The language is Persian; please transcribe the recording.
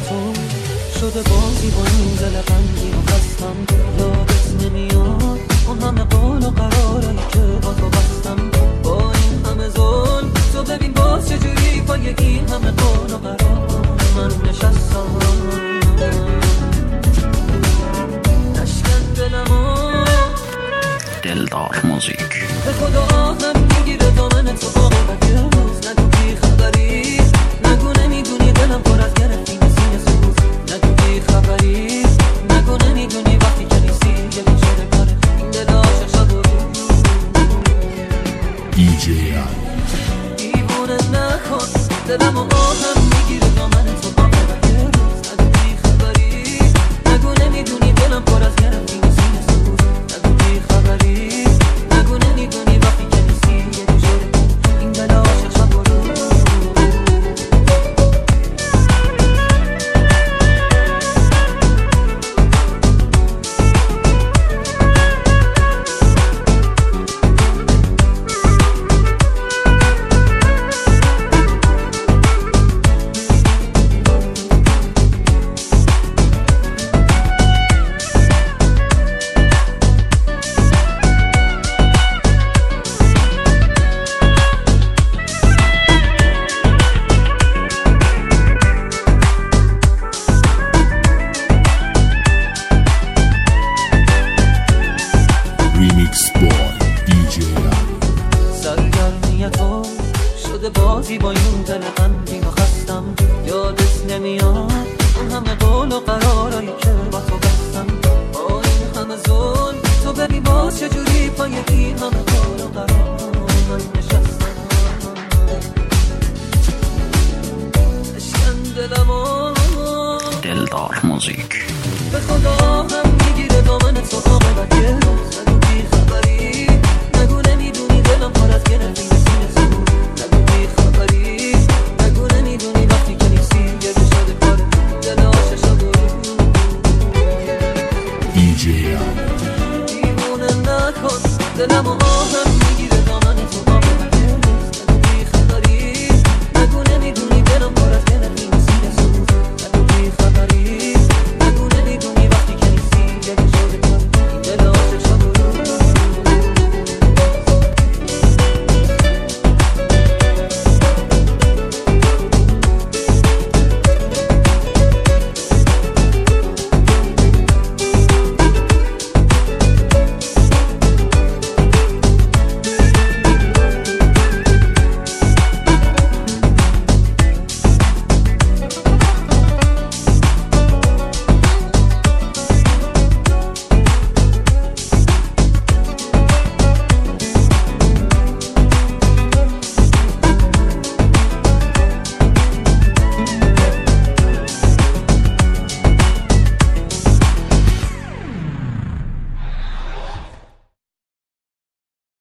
تو شده بازی با این دل غمگین و خستم. یادت نمیاد اون همه قول و قرارایی که با تو بستم. با این همه ظلم تو ببین باز چجوری پای این همه قول و قرار من نشستم. نشکن دلمو دلدار موزیک به خدا آهم میگیره دامن تو عاقبت روز. نگو بی خبری، نگو نمیدونی دلم پر از گرفتی سینه سوز. نگو بی خبری، نگو نمیدونی وقتی که نیستی یه بیچاره کاره این دل عاشق شب و روز. دیوونه نکن دلم و آهم میگیره دامن تو عاقبت روز. نگو بی خبری، نگو نمیدونی دلم پر از گرفتی سینه سوز. نگو بی خبری، نگو نمیدونی وقتی که نیستی یه بیچاره این دل عاشق شب و روز. سرگرمی تو شده بازی با این دل غمگین و خستم. یادت نمیاد اون همه قول و قرارایی که با تو بستم. با این همه ظلم تو ببین باز چجوری پای این همه قول و قرار من نشستم. اشکن دلمو دلدار موزیک به خدا هم میگیره دامن تو عاقبت روز. نگو بی خبری، نگو نمیدونی دلم پر از گرفتی سینه سوز. نگو بی خبری، نگو نمیدونی وقتی که نیستی یه بیچاره کاره دل عاشق شب و روز. دیوونه نکن دلم و آهم میگیره